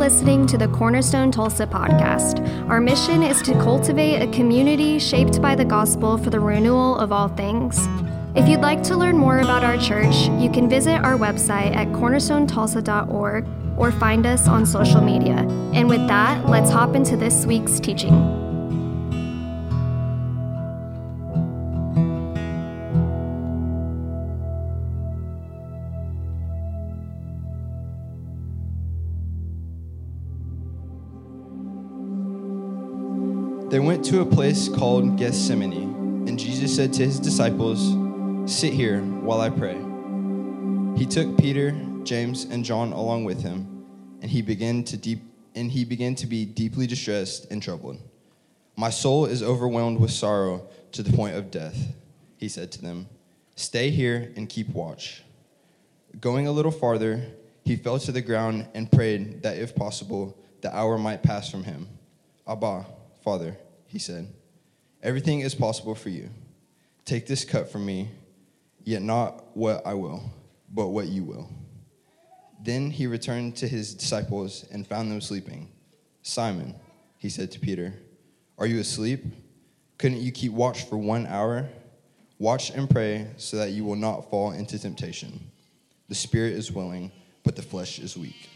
listening to the Cornerstone Tulsa podcast. Our mission is to cultivate a community shaped by the gospel for the renewal of all things. If you'd like to learn more about our church, you can visit our website at cornerstonetulsa.org or find us on social media. And with that, let's hop into this week's teaching. They went to a place called Gethsemane, and Jesus said to his disciples, "Sit here while I pray." He took Peter, James, and John along with him, and he began to be deeply distressed and troubled. "My soul is overwhelmed with sorrow to the point of death," he said to them. "Stay here and keep watch." Going a little farther, he fell to the ground and prayed that if possible, the hour might pass from him. "Abba, Father," he said, "everything is possible for you. Take this cup from me, yet not what I will, but what you will." Then he returned to his disciples and found them sleeping. "Simon," he said to Peter, "are you asleep? Couldn't you keep watch for 1 hour? Watch and pray so that you will not fall into temptation. The spirit is willing, but the flesh is weak."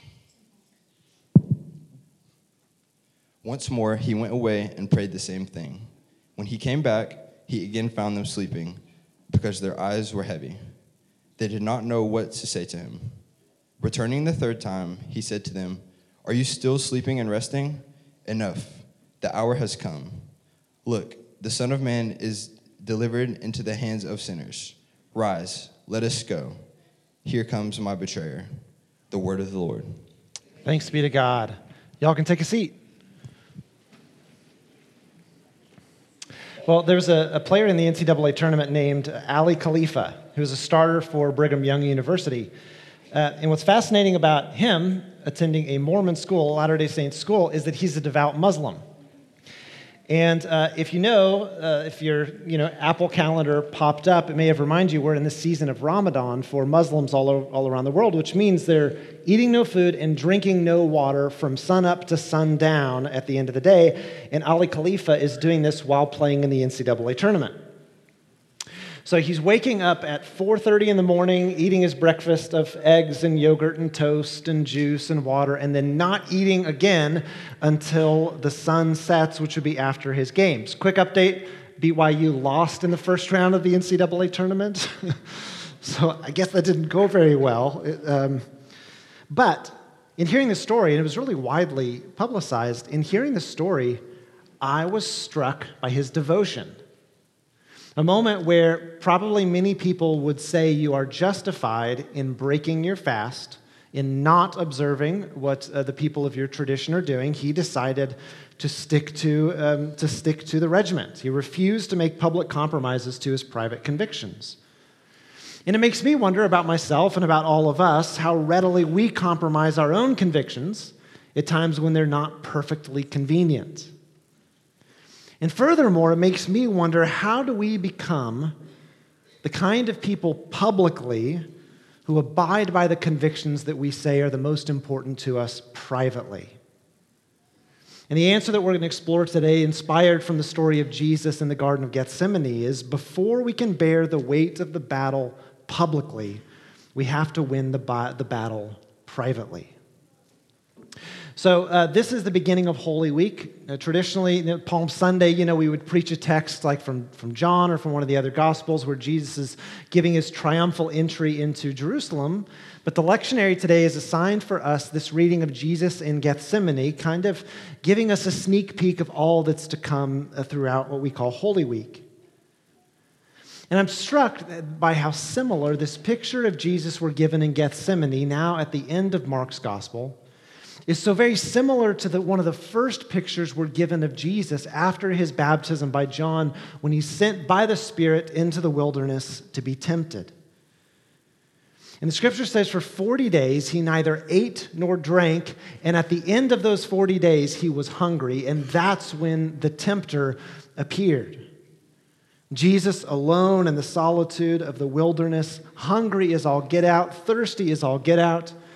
Once more, he went away and prayed the same thing. When he came back, he again found them sleeping because their eyes were heavy. They did not know what to say to him. Returning the third time, he said to them, "Are you still sleeping and resting? Enough. The hour has come. Look, the Son of Man is delivered into the hands of sinners. Rise, let us go. Here comes my betrayer." The word of the Lord. Thanks be to God. Y'all can take a seat. Well, there's a player in the NCAA tournament named Ali Khalifa, who was a starter for Brigham Young University. And what's fascinating about him attending a Mormon school, Latter-day Saints school, is that he's a devout Muslim. And if your Apple Calendar popped up, it may have reminded you we're in this season of Ramadan for Muslims all around the world, which means they're eating no food and drinking no water from sunup to sundown at the end of the day. And Ali Khalifa is doing this while playing in the NCAA tournament. So he's waking up at 4:30 in the morning, eating his breakfast of eggs and yogurt and toast and juice and water, and then not eating again until the sun sets, which would be after his games. Quick update, BYU lost in the first round of the NCAA tournament. So I guess that didn't go very well. But in hearing the story, and it was really widely publicized, in hearing the story, I was struck by his devotion. A moment where probably many people would say you are justified in breaking your fast, in not observing what the people of your tradition are doing. He decided to stick to the regiment. He refused to make public compromises to his private convictions. And it makes me wonder about myself and about all of us how readily we compromise our own convictions at times when they're not perfectly convenient. And furthermore, it makes me wonder, how do we become the kind of people publicly who abide by the convictions that we say are the most important to us privately? And the answer that we're going to explore today, inspired from the story of Jesus in the Garden of Gethsemane, is before we can bear the weight of the battle publicly, we have to win the battle privately. So this is the beginning of Holy Week. Traditionally, Palm Sunday, we would preach a text like from John or from one of the other Gospels where Jesus is giving his triumphal entry into Jerusalem. But the lectionary today is assigned for us this reading of Jesus in Gethsemane, kind of giving us a sneak peek of all that's to come throughout what we call Holy Week. And I'm struck by how similar this picture of Jesus we're given in Gethsemane, now at the end of Mark's Gospel, is so very similar to one of the first pictures we're given of Jesus after his baptism by John when he's sent by the Spirit into the wilderness to be tempted. And the scripture says for 40 days he neither ate nor drank, and at the end of those 40 days he was hungry, and that's when the tempter appeared. Jesus alone in the solitude of the wilderness, hungry as all get out, thirsty as all get out.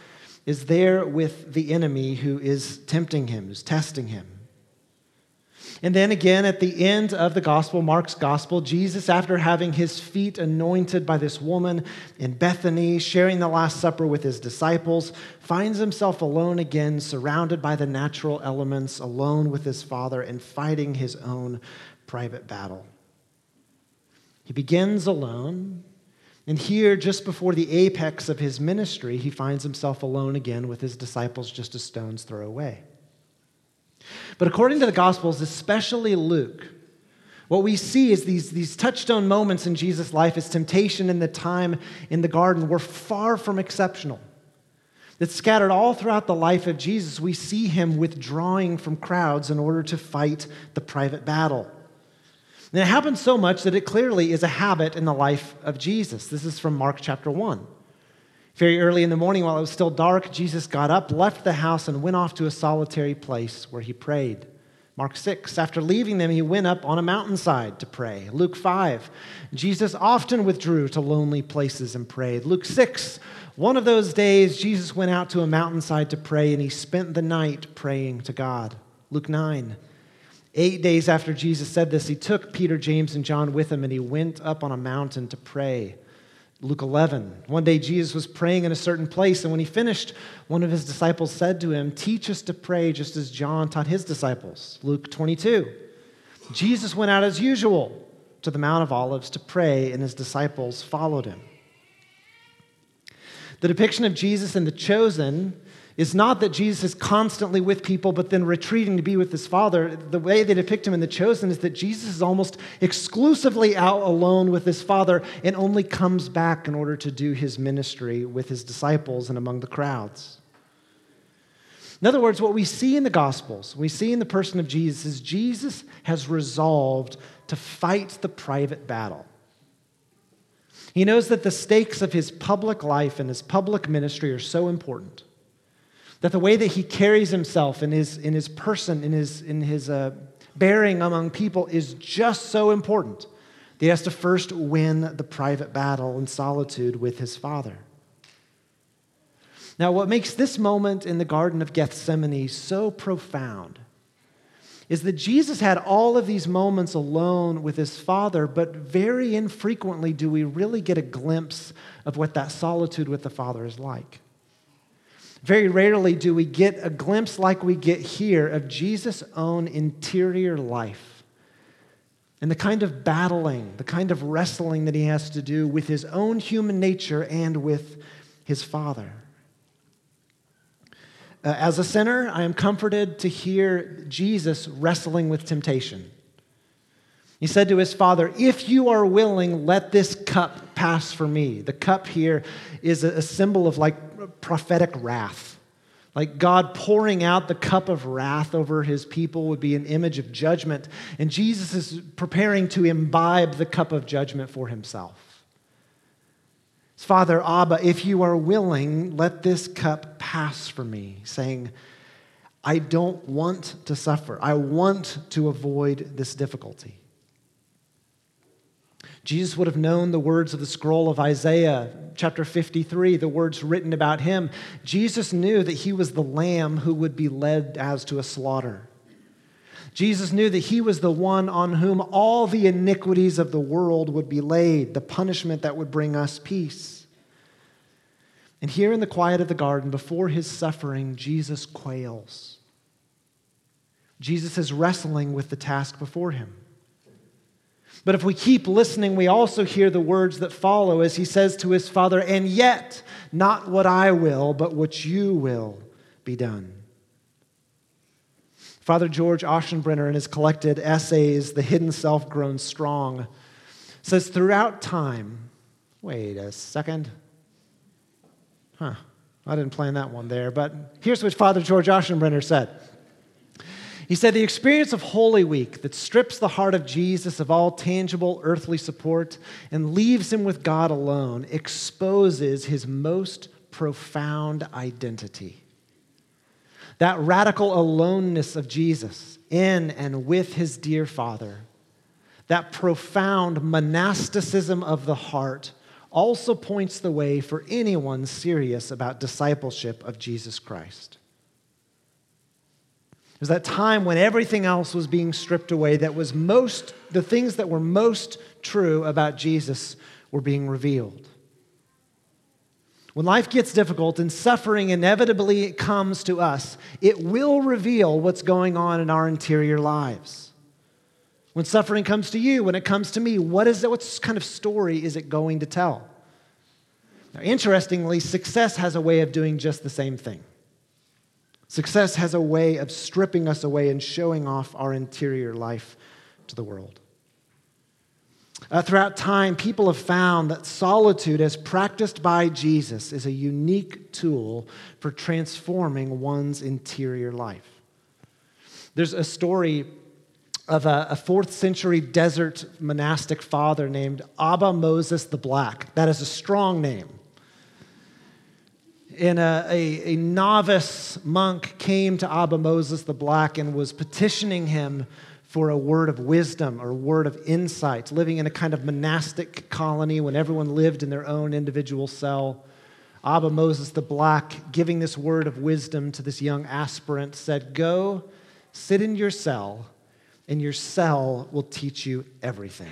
is there with the enemy who is tempting him, who's testing him. And then again, at the end of the gospel, Mark's gospel, Jesus, after having his feet anointed by this woman in Bethany, sharing the Last Supper with his disciples, finds himself alone again, surrounded by the natural elements, alone with his Father, and fighting his own private battle. He begins alone, and here, just before the apex of his ministry, he finds himself alone again with his disciples just a stone's throw away. But according to the Gospels, especially Luke, what we see is these touchstone moments in Jesus' life, his temptation and the time in the garden, were far from exceptional. That scattered all throughout the life of Jesus, we see him withdrawing from crowds in order to fight the private battle. And it happens so much that it clearly is a habit in the life of Jesus. This is from Mark chapter 1. Very early in the morning, while it was still dark, Jesus got up, left the house, and went off to a solitary place where he prayed. Mark 6, after leaving them, he went up on a mountainside to pray. Luke 5, Jesus often withdrew to lonely places and prayed. Luke 6, one of those days, Jesus went out to a mountainside to pray, and he spent the night praying to God. Luke 9, 8 days after Jesus said this, he took Peter, James, and John with him, and he went up on a mountain to pray. Luke 11, one day Jesus was praying in a certain place, and when he finished, one of his disciples said to him, "Teach us to pray just as John taught his disciples." Luke 22, Jesus went out as usual to the Mount of Olives to pray, and his disciples followed him. The depiction of Jesus in The Chosen is not that Jesus is constantly with people but then retreating to be with his Father. The way they depict him in The Chosen is that Jesus is almost exclusively out alone with his Father and only comes back in order to do his ministry with his disciples and among the crowds. In other words, what we see in the Gospels, we see in the person of Jesus, is Jesus has resolved to fight the private battle. He knows that the stakes of his public life and his public ministry are so important that the way that he carries himself in his person, in his bearing among people is just so important that he has to first win the private battle in solitude with his Father. Now, what makes this moment in the Garden of Gethsemane so profound is that Jesus had all of these moments alone with his Father, but very infrequently do we really get a glimpse of what that solitude with the Father is like. Very rarely do we get a glimpse like we get here of Jesus' own interior life and the kind of battling, the kind of wrestling that he has to do with his own human nature and with his Father. As a sinner, I am comforted to hear Jesus wrestling with temptation. He said to his Father, "If you are willing, let this cup pass for me." The cup here is a symbol of prophetic wrath. Like God pouring out the cup of wrath over his people would be an image of judgment. And Jesus is preparing to imbibe the cup of judgment for himself. His Father, Abba, if you are willing, let this cup pass for me, saying, I don't want to suffer. I want to avoid this difficulty. Jesus would have known the words of the scroll of Isaiah, chapter 53, the words written about him. Jesus knew that he was the lamb who would be led as to a slaughter. Jesus knew that he was the one on whom all the iniquities of the world would be laid, the punishment that would bring us peace. And here in the quiet of the garden, before his suffering, Jesus quails. Jesus is wrestling with the task before him. But if we keep listening, we also hear the words that follow as he says to his Father, "And yet, not what I will, but what you will be done." Father George Aschenbrenner, in his collected essays, The Hidden Self Grown Strong, says throughout time, wait a second. I didn't plan that one there, but here's what Father George Aschenbrenner said. He said, the experience of Holy Week that strips the heart of Jesus of all tangible earthly support and leaves him with God alone exposes his most profound identity. That radical aloneness of Jesus in and with his dear Father, that profound monasticism of the heart also points the way for anyone serious about discipleship of Jesus Christ. It was that time when everything else was being stripped away, the things that were most true about Jesus were being revealed. When life gets difficult and suffering inevitably comes to us, it will reveal what's going on in our interior lives. When suffering comes to you, when it comes to me, what kind of story is it going to tell? Now, interestingly, success has a way of doing just the same thing. Success has a way of stripping us away and showing off our interior life to the world. Throughout time, people have found that solitude, as practiced by Jesus, is a unique tool for transforming one's interior life. There's a story of a 4th century desert monastic father named Abba Moses the Black. That is a strong name. And a novice monk came to Abba Moses the Black and was petitioning him for a word of wisdom or a word of insight, living in a kind of monastic colony when everyone lived in their own individual cell. Abba Moses the Black, giving this word of wisdom to this young aspirant, said, "Go, sit in your cell, and your cell will teach you everything."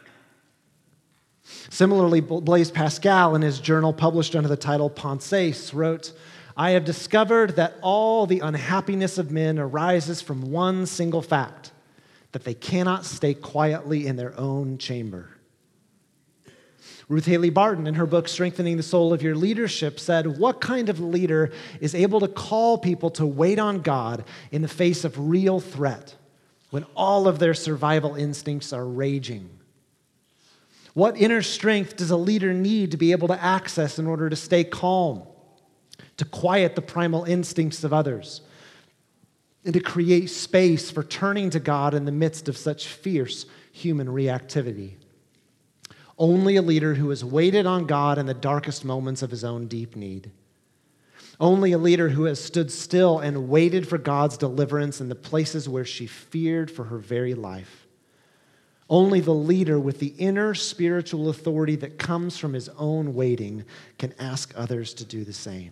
Similarly, Blaise Pascal, in his journal published under the title Pensées, wrote, "I have discovered that all the unhappiness of men arises from one single fact, that they cannot stay quietly in their own chamber." Ruth Haley Barton, in her book Strengthening the Soul of Your Leadership, said, "What kind of leader is able to call people to wait on God in the face of real threat, when all of their survival instincts are raging? What inner strength does a leader need to be able to access in order to stay calm, to quiet the primal instincts of others, and to create space for turning to God in the midst of such fierce human reactivity? Only a leader who has waited on God in the darkest moments of his own deep need. Only a leader who has stood still and waited for God's deliverance in the places where she feared for her very life. Only the leader with the inner spiritual authority that comes from his own waiting can ask others to do the same."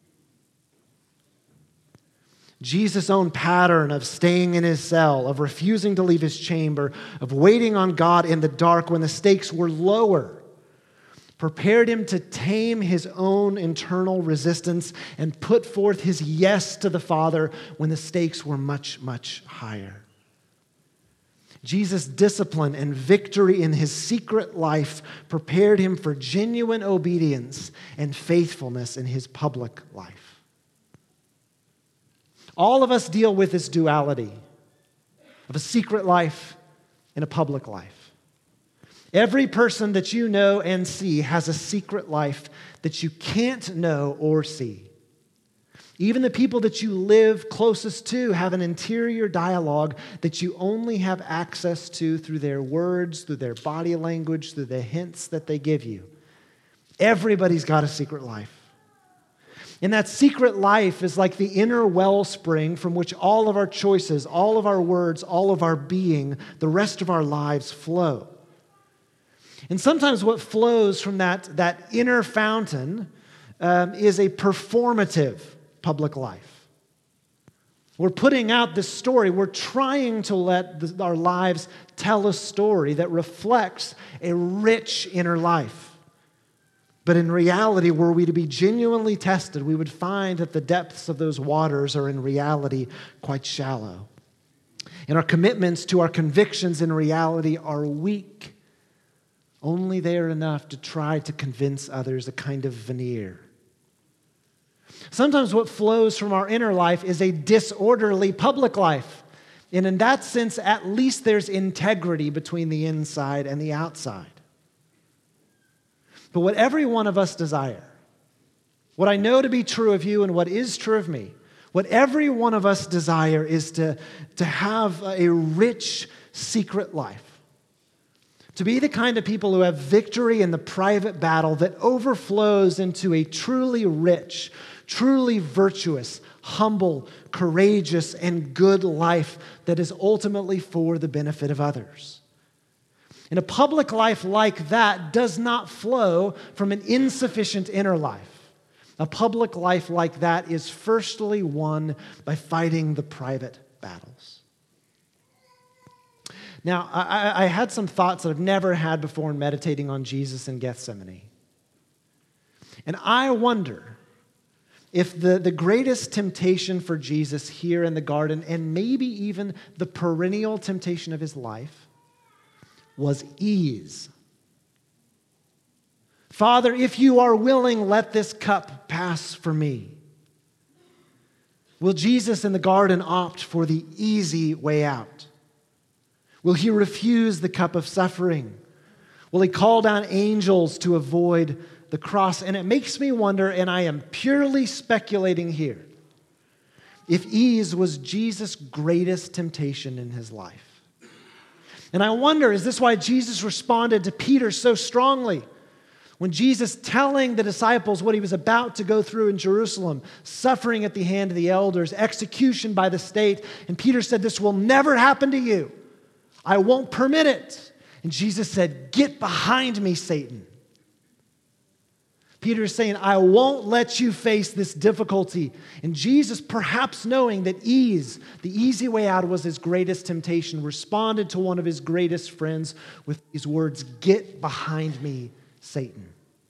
Jesus' own pattern of staying in his cell, of refusing to leave his chamber, of waiting on God in the dark when the stakes were lower, prepared him to tame his own internal resistance and put forth his yes to the Father when the stakes were much, much higher. Jesus' discipline and victory in his secret life prepared him for genuine obedience and faithfulness in his public life. All of us deal with this duality of a secret life and a public life. Every person that you know and see has a secret life that you can't know or see. Even the people that you live closest to have an interior dialogue that you only have access to through their words, through their body language, through the hints that they give you. Everybody's got a secret life. And that secret life is like the inner wellspring from which all of our choices, all of our words, all of our being, the rest of our lives flow. And sometimes what flows from that inner fountain is a performative public life. We're putting out this story. We're trying to let our lives tell a story that reflects a rich inner life. But in reality, were we to be genuinely tested, we would find that the depths of those waters are in reality quite shallow. And our commitments to our convictions in reality are weak. Only they are enough to try to convince others, a kind of veneer. Sometimes what flows from our inner life is a disorderly public life. And in that sense, at least there's integrity between the inside and the outside. But what every one of us desire, what I know to be true of you and what is true of me, what every one of us desire is to have a rich secret life. To be the kind of people who have victory in the private battle that overflows into a truly rich, truly virtuous, humble, courageous, and good life that is ultimately for the benefit of others. And a public life like that does not flow from an insufficient inner life. A public life like that is firstly won by fighting the private battles. Now, I had some thoughts that I've never had before in meditating on Jesus in Gethsemane. And I wonder if the greatest temptation for Jesus here in the garden, and maybe even the perennial temptation of his life, was ease. Father, if you are willing, let this cup pass from me. Will Jesus in the garden opt for the easy way out? Will he refuse the cup of suffering? Will he call down angels to avoid the cross? And it makes me wonder, and I am purely speculating here, if ease was Jesus' greatest temptation in his life. And I wonder, is this why Jesus responded to Peter so strongly? When Jesus telling the disciples what he was about to go through in Jerusalem, suffering at the hand of the elders, execution by the state, and Peter said, "This will never happen to you. I won't permit it." And Jesus said, "Get behind me, Satan." Peter is saying, "I won't let you face this difficulty." And Jesus, perhaps knowing that ease, the easy way out, was his greatest temptation, responded to one of his greatest friends with these words, "Get behind me, Satan."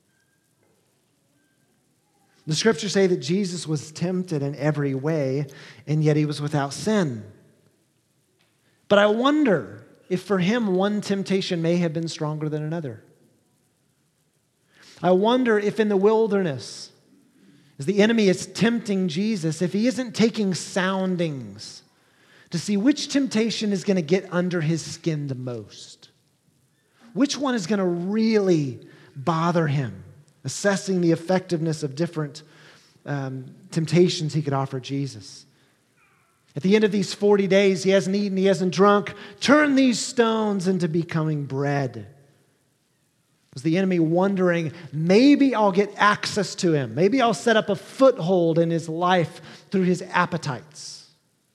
The scriptures say that Jesus was tempted in every way, and yet he was without sin. But I wonder if for him one temptation may have been stronger than another. I wonder if in the wilderness, as the enemy is tempting Jesus, if he isn't taking soundings to see which temptation is going to get under his skin the most. Which one is going to really bother him? Assessing the effectiveness of different temptations he could offer Jesus. At the end of these 40 days, he hasn't eaten, he hasn't drunk. Turn these stones into becoming bread. Was the enemy wondering, maybe I'll get access to him. Maybe I'll set up a foothold in his life through his appetites.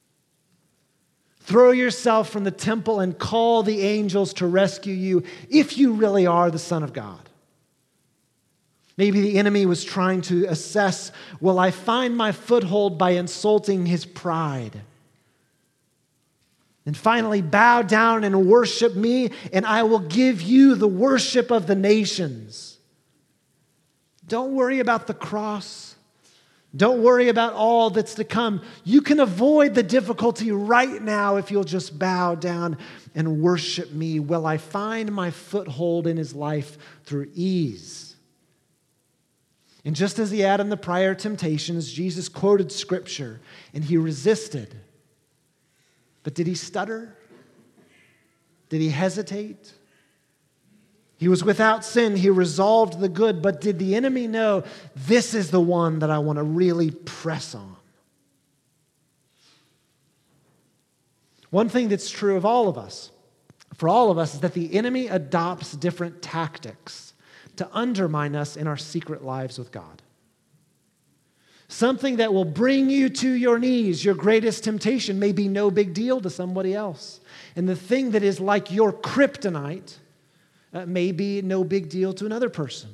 Throw yourself from the temple and call the angels to rescue you if you really are the Son of God. Maybe the enemy was trying to assess, will I find my foothold by insulting his pride? And finally, bow down and worship me, and I will give you the worship of the nations. Don't worry about the cross. Don't worry about all that's to come. You can avoid the difficulty right now if you'll just bow down and worship me. Will I find my foothold in his life through ease? And just as he had in the prior temptations, Jesus quoted Scripture and he resisted. But did he stutter? Did he hesitate? He was without sin. He resolved the good. But did the enemy know, this is the one that I want to really press on? One thing that's true of all of us, for all of us, is that the enemy adopts different tactics to undermine us in our secret lives with God. Something that will bring you to your knees, your greatest temptation, may be no big deal to somebody else. And the thing that is like your kryptonite may be no big deal to another person.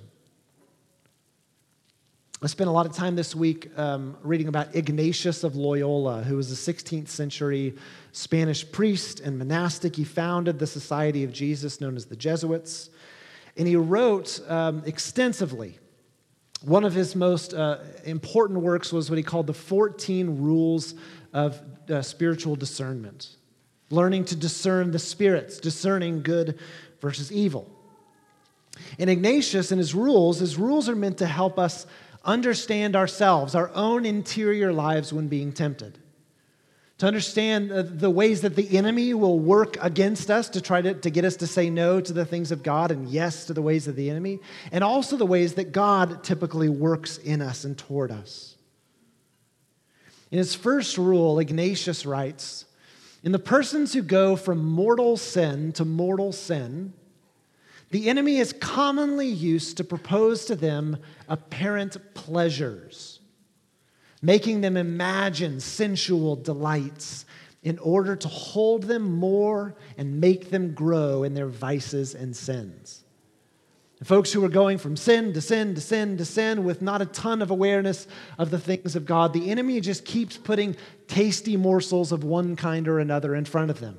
I spent a lot of time this week reading about Ignatius of Loyola, who was a 16th century Spanish priest and monastic. He founded the Society of Jesus, known as the Jesuits. And he wrote extensively. One of his most important works was what he called the 14 Rules of Spiritual Discernment. Learning to discern the spirits, discerning good versus evil. And Ignatius and his rules are meant to help us understand ourselves, our own interior lives when being tempted. To understand the ways that the enemy will work against us to try to get us to say no to the things of God and yes to the ways of the enemy, and also the ways that God typically works in us and toward us. In his first rule, Ignatius writes, in the persons who go from mortal sin to mortal sin, the enemy is commonly used to propose to them apparent pleasures, making them imagine sensual delights in order to hold them more and make them grow in their vices and sins. And folks who are going from sin to sin to sin to sin with not a ton of awareness of the things of God, the enemy just keeps putting tasty morsels of one kind or another in front of them.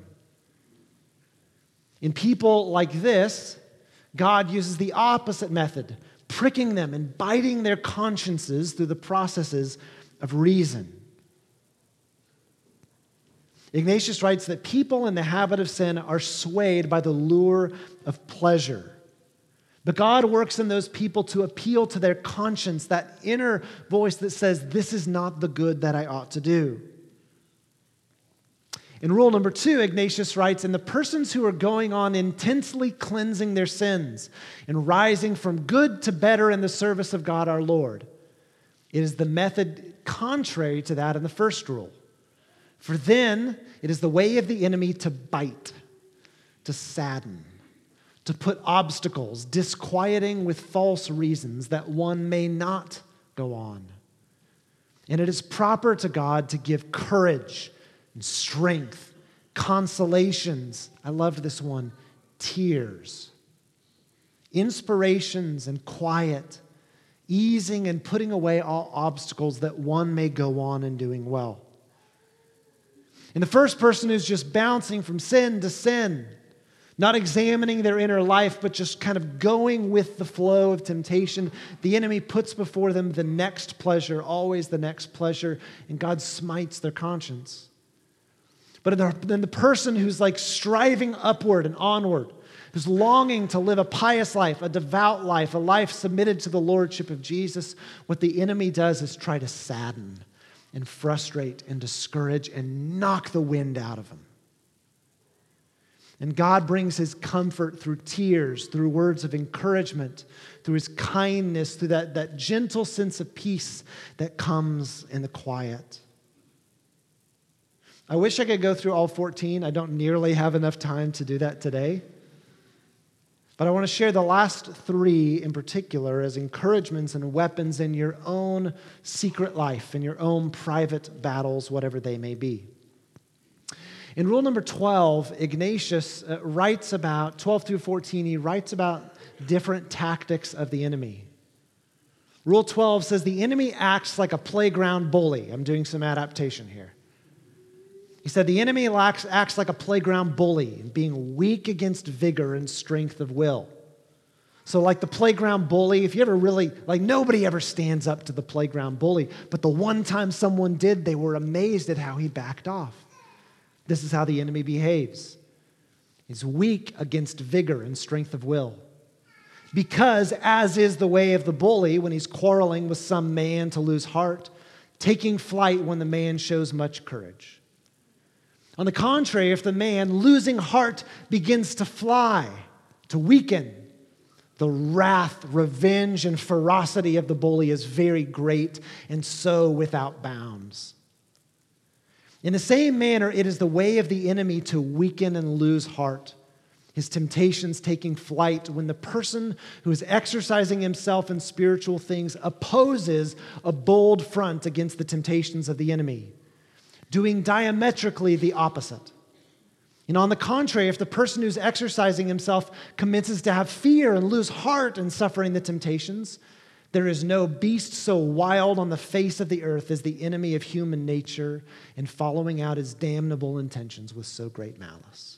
In people like this, God uses the opposite method, pricking them and biting their consciences through the processes of reason. Ignatius writes that people in the habit of sin are swayed by the lure of pleasure. But God works in those people to appeal to their conscience, that inner voice that says, this is not the good that I ought to do. In rule number 2, Ignatius writes, in the persons who are going on intensely cleansing their sins and rising from good to better in the service of God our Lord, it is the method contrary to that in the first rule. For then it is the way of the enemy to bite, to sadden, to put obstacles, disquieting with false reasons that one may not go on. And it is proper to God to give courage and strength, consolations, I loved this one, tears, inspirations and quiet, easing and putting away all obstacles that one may go on in doing well. And the first person is just bouncing from sin to sin, not examining their inner life, but just kind of going with the flow of temptation. The enemy puts before them the next pleasure, always the next pleasure, and God smites their conscience. But then the person who's like striving upward and onward, who's longing to live a pious life, a devout life, a life submitted to the lordship of Jesus, what the enemy does is try to sadden and frustrate and discourage and knock the wind out of them. And God brings his comfort through tears, through words of encouragement, through his kindness, through that gentle sense of peace that comes in the quiet. I wish I could go through all 14. I don't nearly have enough time to do that today. But I want to share the last 3 in particular as encouragements and weapons in your own secret life, in your own private battles, whatever they may be. In rule number 12, Ignatius writes about, 12 through 14, he writes about different tactics of the enemy. Rule 12 says the enemy acts like a playground bully. I'm doing some adaptation here. He said the enemy acts like a playground bully, being weak against vigor and strength of will. So like the playground bully, if you ever really, like nobody ever stands up to the playground bully, but the one time someone did, they were amazed at how he backed off. This is how the enemy behaves. He's weak against vigor and strength of will. Because, as is the way of the bully when he's quarreling with some man to lose heart, taking flight when the man shows much courage. On the contrary, if the man, losing heart, begins to fly, to weaken, the wrath, revenge, and ferocity of the bully is very great and so without bounds. In the same manner, it is the way of the enemy to weaken and lose heart, his temptations taking flight when the person who is exercising himself in spiritual things opposes a bold front against the temptations of the enemy, doing diametrically the opposite. And on the contrary, if the person who's exercising himself commences to have fear and lose heart in suffering the temptations, there is no beast so wild on the face of the earth as the enemy of human nature in following out his damnable intentions with so great malice.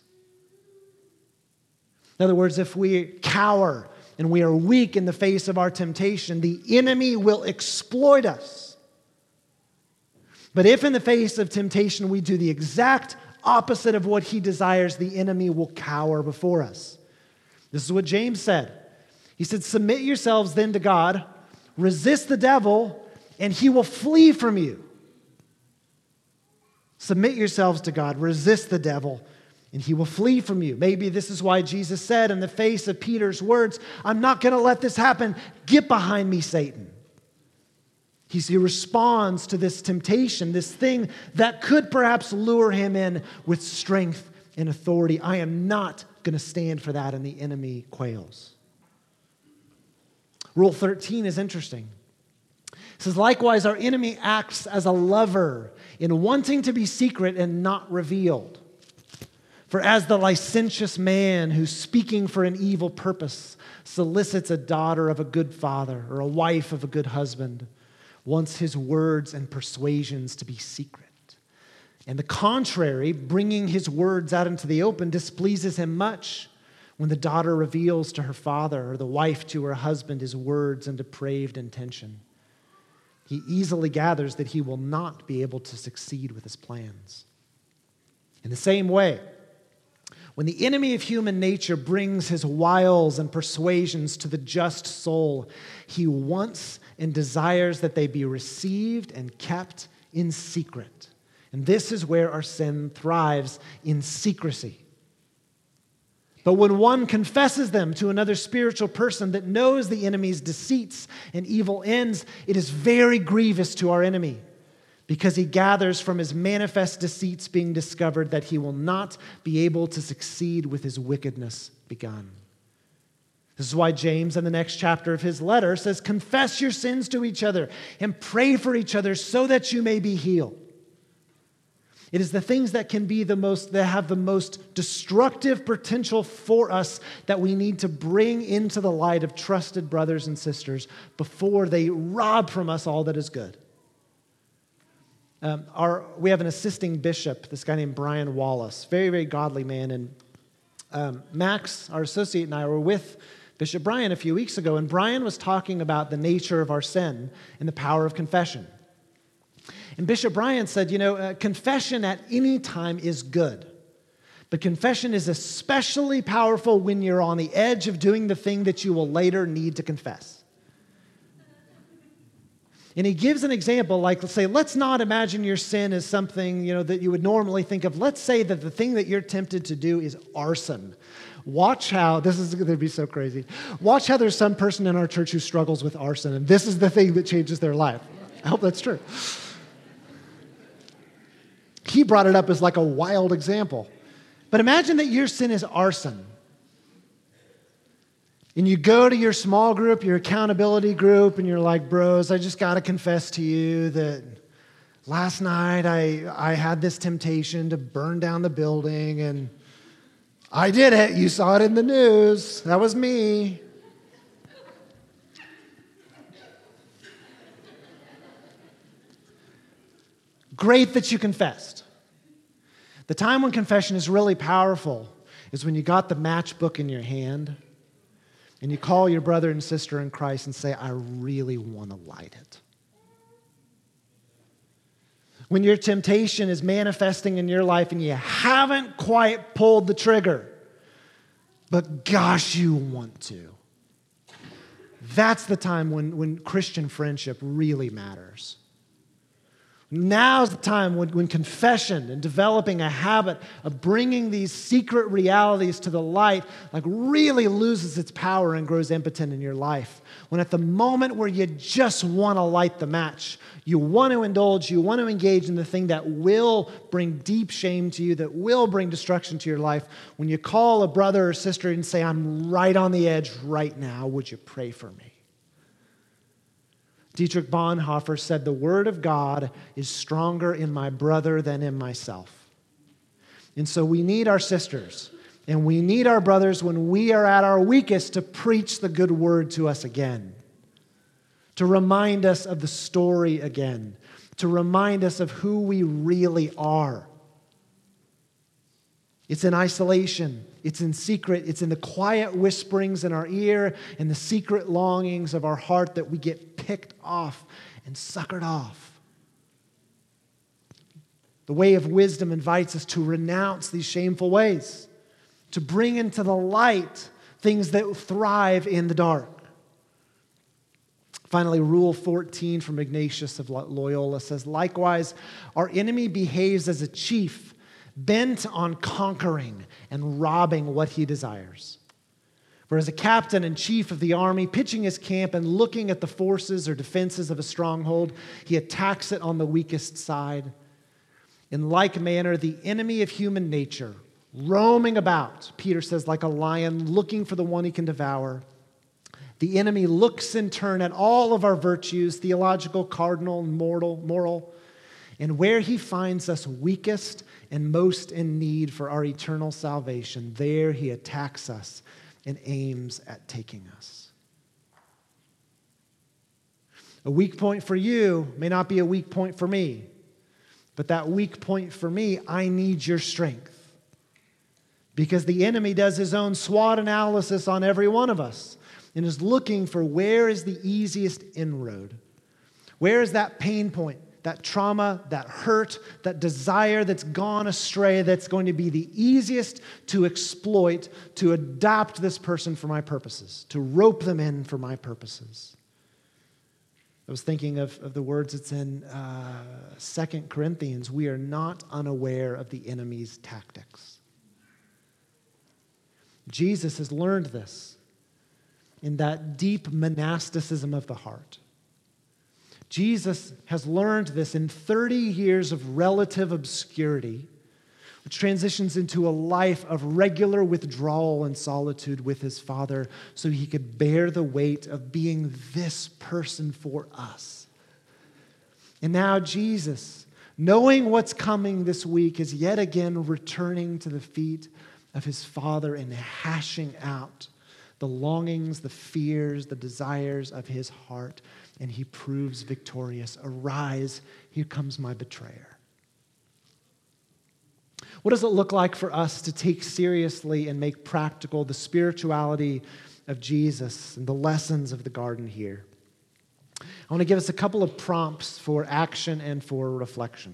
In other words, if we cower and we are weak in the face of our temptation, the enemy will exploit us. But if in the face of temptation we do the exact opposite of what he desires, the enemy will cower before us. This is what James said. He said, "Submit yourselves then to God, resist the devil, and he will flee from you." Submit yourselves to God, resist the devil, and he will flee from you. Maybe this is why Jesus said in the face of Peter's words, "I'm not going to let this happen. Get behind me, Satan." He responds to this temptation, this thing that could perhaps lure him in with strength and authority. I am not going to stand for that, and the enemy quails. Rule 13 is interesting. It says, likewise, our enemy acts as a lover in wanting to be secret and not revealed. For as the licentious man who's speaking for an evil purpose solicits a daughter of a good father or a wife of a good husband, wants his words and persuasions to be secret. And the contrary, bringing his words out into the open, displeases him much when the daughter reveals to her father or the wife to her husband his words and depraved intention. He easily gathers that he will not be able to succeed with his plans. In the same way, when the enemy of human nature brings his wiles and persuasions to the just soul, he wants and desires that they be received and kept in secret. And this is where our sin thrives, in secrecy. But when one confesses them to another spiritual person that knows the enemy's deceits and evil ends, it is very grievous to our enemy, because he gathers from his manifest deceits being discovered that he will not be able to succeed with his wickedness begun. This is why James, in the next chapter of his letter, says, confess your sins to each other and pray for each other so that you may be healed. It is the things that have the most destructive potential for us that we need to bring into the light of trusted brothers and sisters before they rob from us all that is good. We have an assisting bishop, this guy named Brian Wallace, very, very godly man. And Max, our associate, and I were with Bishop Brian a few weeks ago, and Brian was talking about the nature of our sin and the power of confession. And Bishop Brian said, confession at any time is good. But confession is especially powerful when you're on the edge of doing the thing that you will later need to confess. And he gives an example, like, let's not imagine your sin as something, that you would normally think of. Let's say that the thing that you're tempted to do is arson. Watch how, this is going to be so crazy. Watch how there's some person in our church who struggles with arson, and this is the thing that changes their life. I hope that's true. He brought it up as like a wild example. But imagine that your sin is arson. And you go to your small group, your accountability group, and you're like, bros, I just got to confess to you that last night I had this temptation to burn down the building, and I did it. You saw it in the news. That was me. Great that you confessed. The time when confession is really powerful is when you got the matchbook in your hand and you call your brother and sister in Christ and say, I really want to light it. When your temptation is manifesting in your life and you haven't quite pulled the trigger, but gosh, you want to. That's the time when Christian friendship really matters. Now's the time when confession and developing a habit of bringing these secret realities to the light really loses its power and grows impotent in your life. When at the moment where you just want to light the match, you want to indulge, you want to engage in the thing that will bring deep shame to you, that will bring destruction to your life, when you call a brother or sister and say, I'm right on the edge right now, would you pray for me? Dietrich Bonhoeffer said, the word of God is stronger in my brother than in myself. And so we need our sisters and we need our brothers when we are at our weakest to preach the good word to us again, to remind us of the story again, to remind us of who we really are. It's in isolation. It's in secret. It's in the quiet whisperings in our ear and the secret longings of our heart that we get picked off and suckered off. The way of wisdom invites us to renounce these shameful ways, to bring into the light things that thrive in the dark. Finally, Rule 14 from Ignatius of Loyola says, likewise, our enemy behaves as a chief, bent on conquering and robbing what he desires. For as a captain and chief of the army, pitching his camp and looking at the forces or defenses of a stronghold, he attacks it on the weakest side. In like manner, the enemy of human nature, roaming about, Peter says, like a lion looking for the one he can devour, The enemy looks in turn at all of our virtues, theological, cardinal, moral, and where he finds us weakest and most in need for our eternal salvation, there he attacks us and aims at taking us. A weak point for you may not be a weak point for me, but that weak point for me, I need your strength. Because the enemy does his own SWOT analysis on every one of us and is looking for where is the easiest inroad. Where is that pain point, that trauma, that hurt, that desire that's gone astray, that's going to be the easiest to exploit, to adopt this person for my purposes, to rope them in for my purposes. I was thinking of the words that's in 2 Corinthians. We are not unaware of the enemy's tactics. Jesus has learned this in that deep monasticism of the heart. Jesus has learned this in 30 years of relative obscurity, which transitions into a life of regular withdrawal and solitude with his Father so he could bear the weight of being this person for us. And now Jesus, knowing what's coming this week, is yet again returning to the feet of his Father and hashing out the longings, the fears, the desires of his heart, and he proves victorious. Arise, here comes my betrayer. What does it look like for us to take seriously and make practical the spirituality of Jesus and the lessons of the garden here? I want to give us a couple of prompts for action and for reflection.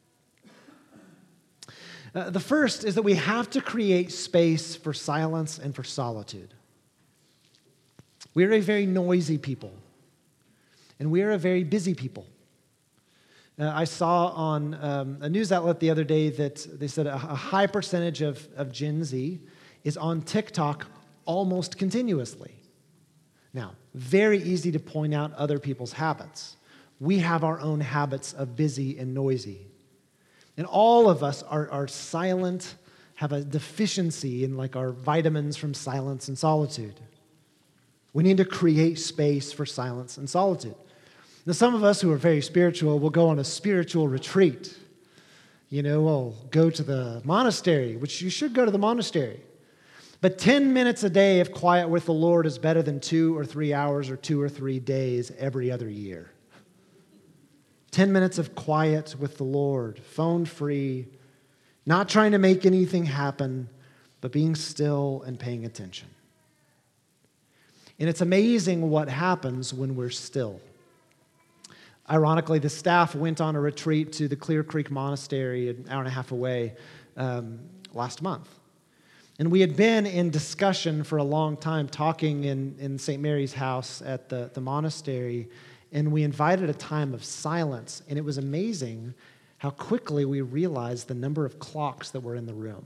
The first is that we have to create space for silence and for solitude. We are a very noisy people, and we are a very busy people. I saw on a news outlet the other day that they said a high percentage of Gen Z is on TikTok almost continuously. Now, very easy to point out other people's habits. We have our own habits of busy and noisy. And all of us are silent, have a deficiency in like our vitamins from silence and solitude. We need to create space for silence and solitude. Now, some of us who are very spiritual will go on a spiritual retreat. We'll go to the monastery, which you should go to the monastery. But 10 minutes a day of quiet with the Lord is better than 2 or 3 hours or 2 or 3 days every other year. 10 minutes of quiet with the Lord, phone-free, not trying to make anything happen, but being still and paying attention. And it's amazing what happens when we're still. Ironically, the staff went on a retreat to the Clear Creek Monastery an hour and a half away last month. And we had been in discussion for a long time, talking in St. Mary's house at the monastery, and we invited a time of silence, and it was amazing how quickly we realized the number of clocks that were in the room.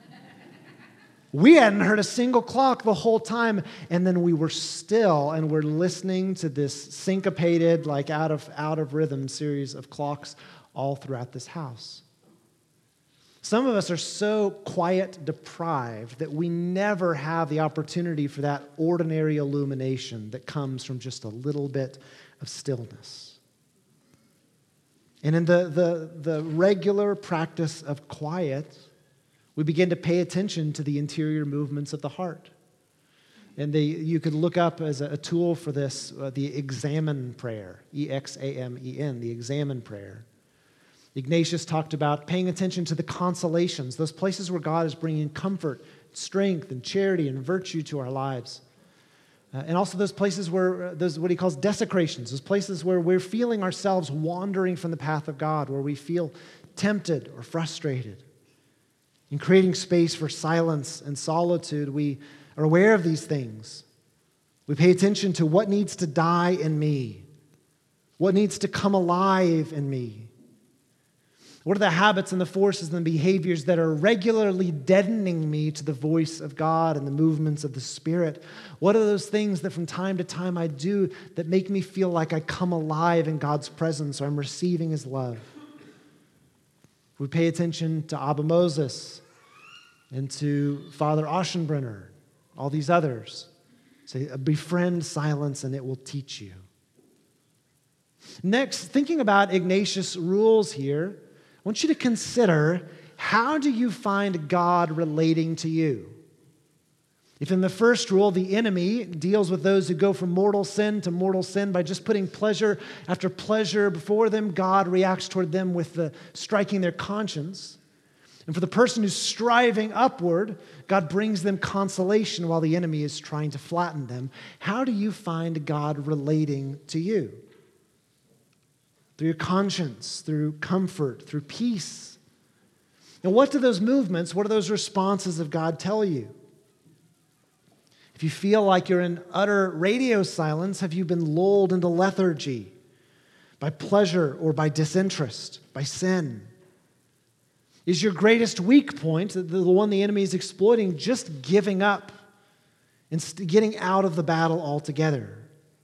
We hadn't heard a single clock the whole time, and then we were still, and we're listening to this syncopated, like out of rhythm series of clocks all throughout this house. Some of us are so quiet deprived that we never have the opportunity for that ordinary illumination that comes from just a little bit of stillness. And in the regular practice of quiet, we begin to pay attention to the interior movements of the heart. And you could look up as a tool for this, the examen prayer, E-X-A-M-E-N, the examen prayer. Ignatius talked about paying attention to the consolations, those places where God is bringing comfort, strength, and charity and virtue to our lives. And also those places where, those what he calls desecrations, those places where we're feeling ourselves wandering from the path of God, where we feel tempted or frustrated. In creating space for silence and solitude, we are aware of these things. We pay attention to what needs to die in me, what needs to come alive in me. What are the habits and the forces and the behaviors that are regularly deadening me to the voice of God and the movements of the Spirit? What are those things that from time to time I do that make me feel like I come alive in God's presence or I'm receiving His love? We pay attention to Abba Moses and to Father Aschenbrenner, all these others. Say, befriend silence and it will teach you. Next, thinking about Ignatius' rules here, I want you to consider, how do you find God relating to you? If in the first rule, the enemy deals with those who go from mortal sin to mortal sin by just putting pleasure after pleasure before them, God reacts toward them with the striking their conscience. And for the person who's striving upward, God brings them consolation while the enemy is trying to flatten them. How do you find God relating to you? Through your conscience, through comfort, through peace. And what do those movements, what do those responses of God tell you? If you feel like you're in utter radio silence, have you been lulled into lethargy by pleasure or by disinterest, by sin? Is your greatest weak point, the one the enemy is exploiting, just giving up and getting out of the battle altogether?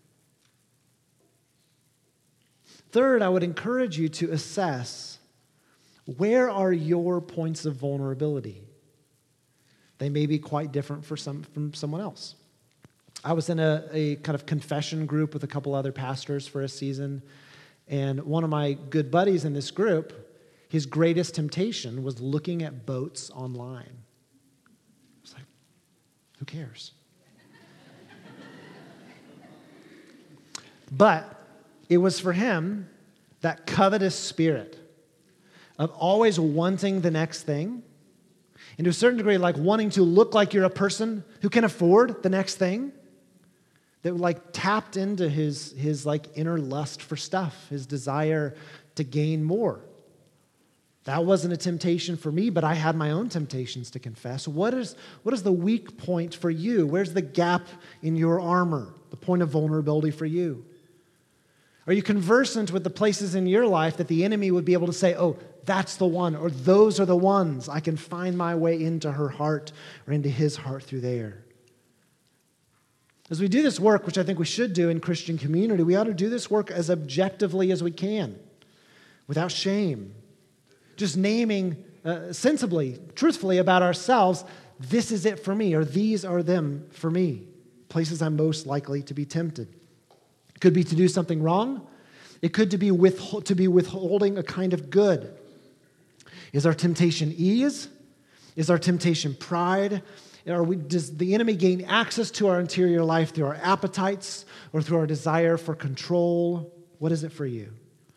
Third, I would encourage you to assess, where are your points of vulnerability? They may be quite different from someone else. I was in a kind of confession group with a couple other pastors for a season, and one of my good buddies in this group, his greatest temptation was looking at boats online. I was like, who cares? But it was for him that covetous spirit of always wanting the next thing, and to a certain degree, like wanting to look like you're a person who can afford the next thing, that like tapped into his like inner lust for stuff, his desire to gain more. That wasn't a temptation for me, but I had my own temptations to confess. What is the weak point for you? Where's the gap in your armor, the point of vulnerability for you? Are you conversant with the places in your life that the enemy would be able to say, oh, that's the one, or those are the ones. I can find my way into her heart or into his heart through there. As we do this work, which I think we should do in Christian community, we ought to do this work as objectively as we can, without shame. Just naming sensibly, truthfully about ourselves, this is it for me, or these are them for me, places I'm most likely to be tempted. It could be to do something wrong. It could be withholding a kind of good. Is our temptation ease? Is our temptation pride? Does the enemy gain access to our interior life through our appetites or through our desire for control? What is it for you?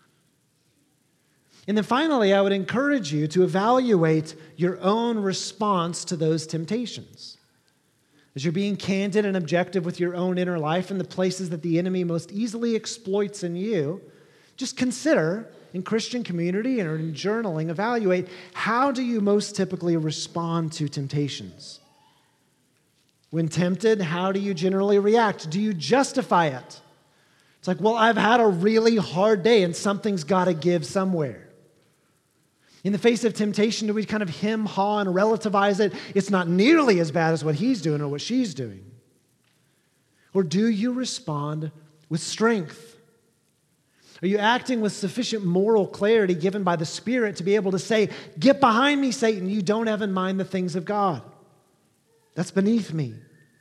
And then finally, I would encourage you to evaluate your own response to those temptations. As you're being candid and objective with your own inner life and the places that the enemy most easily exploits in you, just consider in Christian community and in journaling, evaluate, how do you most typically respond to temptations? When tempted, how do you generally react? Do you justify it? It's like, well, I've had a really hard day and something's got to give somewhere. In the face of temptation, do we kind of hem-haw and relativize it? It's not nearly as bad as what he's doing or what she's doing. Or do you respond with strength? Are you acting with sufficient moral clarity given by the Spirit to be able to say, get behind me, Satan, you don't have in mind the things of God. That's beneath me.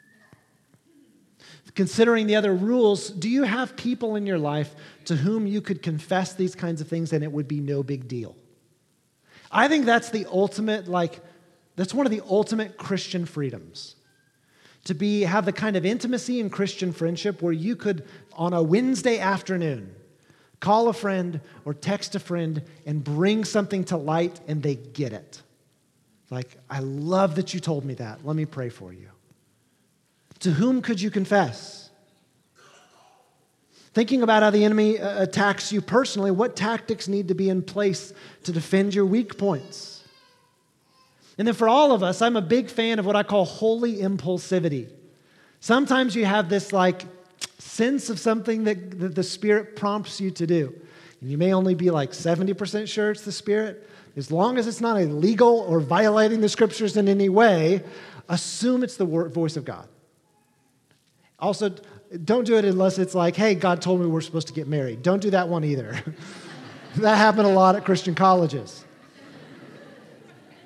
Considering the other rules, do you have people in your life to whom you could confess these kinds of things and it would be no big deal? I think that's the ultimate, that's one of the ultimate Christian freedoms. To have the kind of intimacy in Christian friendship where you could, on a Wednesday afternoon, call a friend or text a friend and bring something to light and they get it. Like, I love that you told me that. Let me pray for you. To whom could you confess? Thinking about how the enemy attacks you personally, what tactics need to be in place to defend your weak points? And then for all of us, I'm a big fan of what I call holy impulsivity. Sometimes you have this sense of something that the Spirit prompts you to do. And you may only be 70% sure it's the Spirit. As long as it's not illegal or violating the Scriptures in any way, assume it's the voice of God. Also, don't do it unless it's hey, God told me we're supposed to get married. Don't do that one either. That happened a lot at Christian colleges.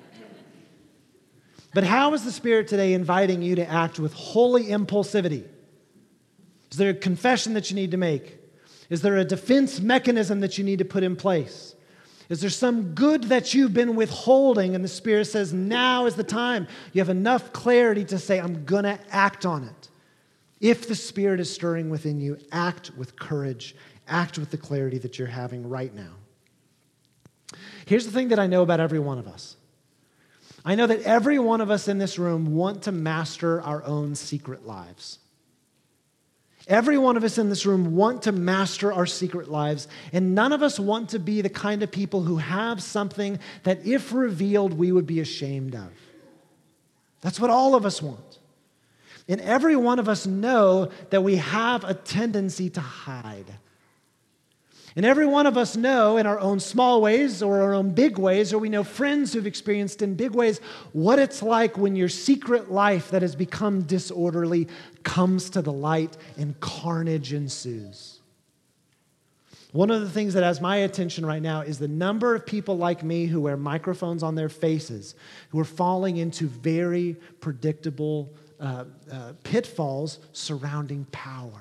But how is the Spirit today inviting you to act with holy impulsivity? Is there a confession that you need to make? Is there a defense mechanism that you need to put in place? Is there some good that you've been withholding and the Spirit says, now is the time? You have enough clarity to say, I'm going to act on it. If the Spirit is stirring within you, act with courage. Act with the clarity that you're having right now. Here's the thing that I know about every one of us. I know that every one of us in this room want to master our own secret lives. Every one of us in this room want to master our secret lives, and none of us want to be the kind of people who have something that if revealed, we would be ashamed of. That's what all of us want. And every one of us know that we have a tendency to hide. And every one of us know in our own small ways or our own big ways, or we know friends who've experienced in big ways, what it's like when your secret life that has become disorderly comes to the light and carnage ensues. One of the things that has my attention right now is the number of people like me who wear microphones on their faces, who are falling into very predictable pitfalls surrounding power.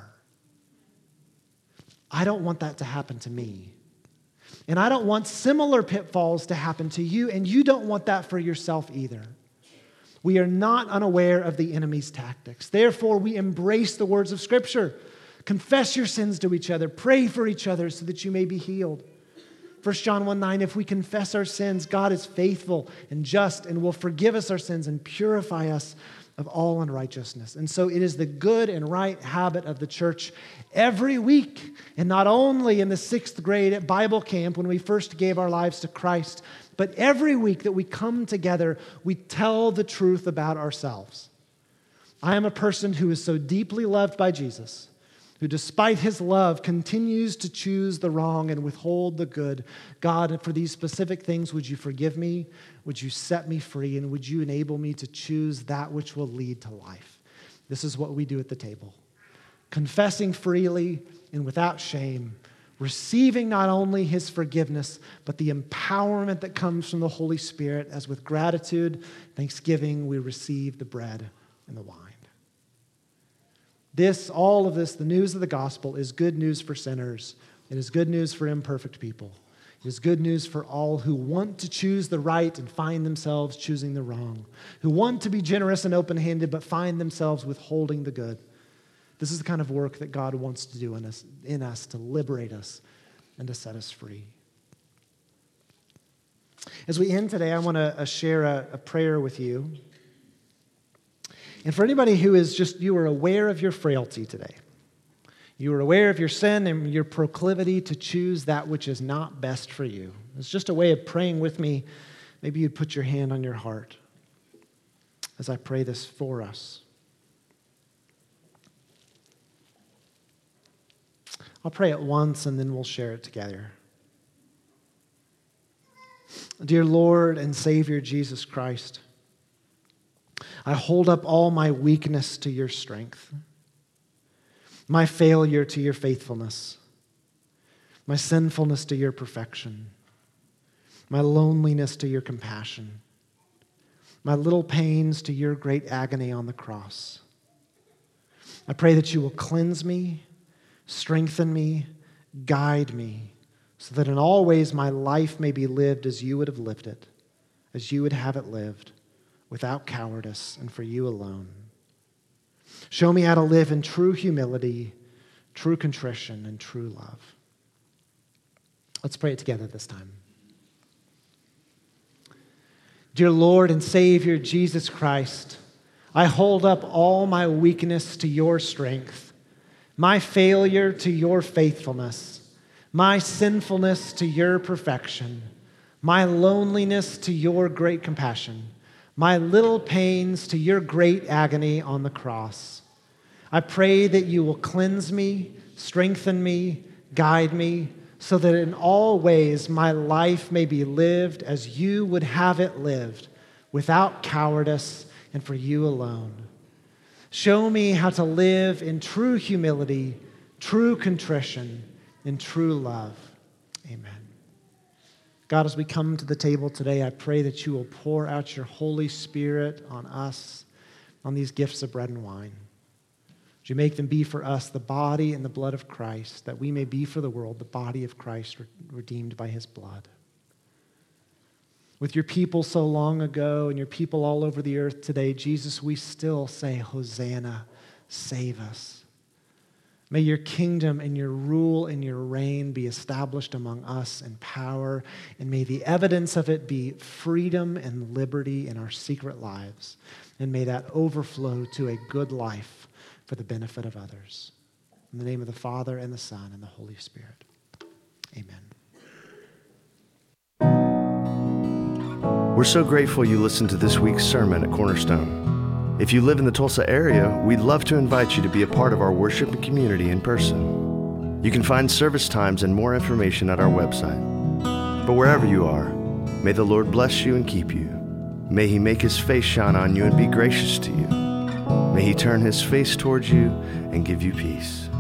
I don't want that to happen to me. And I don't want similar pitfalls to happen to you, and you don't want that for yourself either. We are not unaware of the enemy's tactics. Therefore, we embrace the words of Scripture. Confess your sins to each other. Pray for each other so that you may be healed. 1 John 1:9, if we confess our sins, God is faithful and just and will forgive us our sins and purify us of all unrighteousness. And so it is the good and right habit of the church every week, and not only in the 6th grade at Bible camp when we first gave our lives to Christ, but every week that we come together, we tell the truth about ourselves. I am a person who is so deeply loved by Jesus, who despite his love continues to choose the wrong and withhold the good. God, for these specific things, would you forgive me? Would you set me free? And would you enable me to choose that which will lead to life? This is what we do at the table. Confessing freely and without shame, receiving not only his forgiveness, but the empowerment that comes from the Holy Spirit, as with gratitude, thanksgiving, we receive the bread and the wine. All of this, the news of the gospel, is good news for sinners. It is good news for imperfect people. It is good news for all who want to choose the right and find themselves choosing the wrong, who want to be generous and open-handed but find themselves withholding the good. This is the kind of work that God wants to do in us to liberate us and to set us free. As we end today, I want to share a prayer with you. And for anybody who is you are aware of your frailty today. You are aware of your sin and your proclivity to choose that which is not best for you. It's just a way of praying with me. Maybe you'd put your hand on your heart as I pray this for us. I'll pray it once and then we'll share it together. Dear Lord and Savior Jesus Christ, I hold up all my weakness to your strength, my failure to your faithfulness, my sinfulness to your perfection, my loneliness to your compassion, my little pains to your great agony on the cross. I pray that you will cleanse me, strengthen me, guide me, so that in all ways my life may be lived as you would have lived it, as you would have it lived, without cowardice and for you alone. Show me how to live in true humility, true contrition, and true love. Let's pray it together this time. Dear Lord and Savior Jesus Christ, I hold up all my weakness to your strength, my failure to your faithfulness, my sinfulness to your perfection, my loneliness to your great compassion, my little pains to your great agony on the cross. I pray that you will cleanse me, strengthen me, guide me, so that in all ways my life may be lived as you would have it lived, without cowardice and for you alone. Show me how to live in true humility, true contrition, and true love. Amen. God, as we come to the table today, I pray that you will pour out your Holy Spirit on us, on these gifts of bread and wine. Would you make them be for us the body and the blood of Christ, that we may be for the world the body of Christ redeemed by his blood? With your people so long ago and your people all over the earth today, Jesus, we still say, Hosanna, save us. May your kingdom and your rule and your reign be established among us in power, and may the evidence of it be freedom and liberty in our secret lives, and may that overflow to a good life for the benefit of others. In the name of the Father, and the Son, and the Holy Spirit. Amen. We're so grateful you listened to this week's sermon at Cornerstone. If you live in the Tulsa area, we'd love to invite you to be a part of our worship and community in person. You can find service times and more information at our website. But wherever you are, may the Lord bless you and keep you. May he make his face shine on you and be gracious to you. May he turn his face towards you and give you peace.